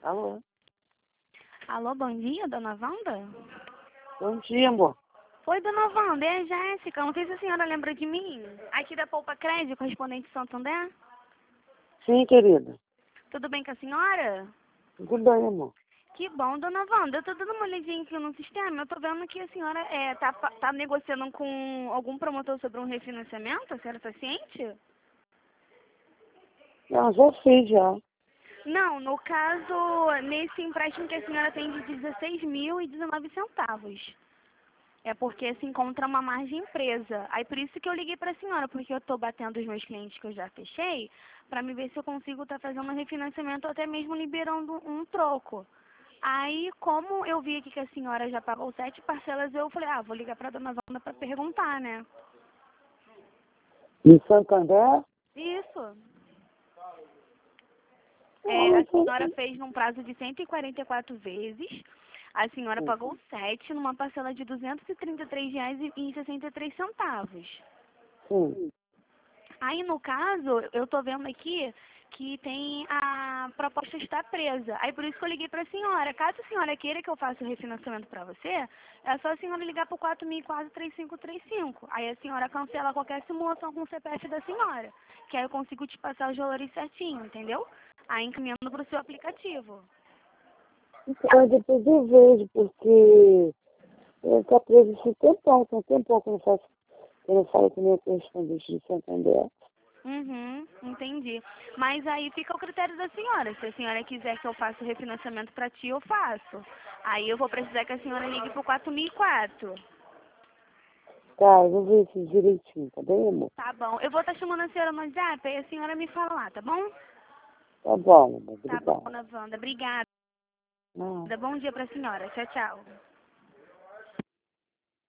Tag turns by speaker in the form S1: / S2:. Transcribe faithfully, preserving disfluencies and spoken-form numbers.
S1: Alô?
S2: Alô, bom dia, dona Wanda?
S1: Bom dia, amor.
S2: Oi, dona Wanda, é a Jéssica. Não sei se a senhora lembra de mim. Aqui da Poupa Crédito, correspondente de Santander.
S1: Sim, querida.
S2: Tudo bem com a senhora?
S1: Tudo bem, amor.
S2: Que bom, dona Wanda. Eu tô dando uma olhadinha aqui no sistema. Eu tô vendo que a senhora é, tá, fa- tá negociando com algum promotor sobre um refinanciamento. A senhora tá ciente?
S1: Ah, já fiz, já.
S2: Não, no caso, nesse empréstimo que a senhora tem de dezesseis mil e dezenove centavos. É porque se encontra uma margem presa. Aí por isso que eu liguei para a senhora, porque eu estou batendo os meus clientes que eu já fechei, para me ver se eu consigo estar fazendo um refinanciamento ou até mesmo liberando um troco. Aí, como eu vi aqui que a senhora já pagou sete parcelas, eu falei, ah, vou ligar para a dona Wanda para perguntar, né?
S1: Em Santander?
S2: Isso.
S1: Ah,
S2: É, a
S1: então,
S2: senhora fez num prazo de cento e quarenta e quatro vezes. A senhora
S1: sim,
S2: pagou sete numa parcela de duzentos e trinta e três reais e sessenta e três centavos.
S1: sim.
S2: Aí, no caso, eu tô vendo aqui que tem a proposta está presa. Aí, por isso que eu liguei para a senhora. Caso a senhora queira que eu faça o refinanciamento para você, é só a senhora ligar para o quatro mil e quatro, três cinco três cinco. Aí a senhora cancela qualquer simulação com o C P F da senhora. Que aí eu consigo te passar os valores certinho, entendeu? Aí encaminhando para o seu aplicativo.
S1: Então, depois eu vejo, porque ele está preso esse tempão, tem um tempão que eu não faço, que eu não falo com o meu correspondente de Santander.
S2: Uhum, entendi. Mas aí fica o critério da senhora. Se a senhora quiser que eu faça o refinanciamento para ti, eu faço. Aí eu vou precisar que a senhora ligue pro quatro mil e quatro.
S1: Tá, eu vou ver isso direitinho, tá bem, amor?
S2: Tá bom. Eu vou estar chamando a senhora no WhatsApp, aí a senhora me fala lá, tá bom?
S1: Tá bom, amor,
S2: Tá bom,
S1: obrigado.
S2: dona Wanda. Obrigada.
S1: Não.
S2: Bom dia pra senhora. Tchau, tchau.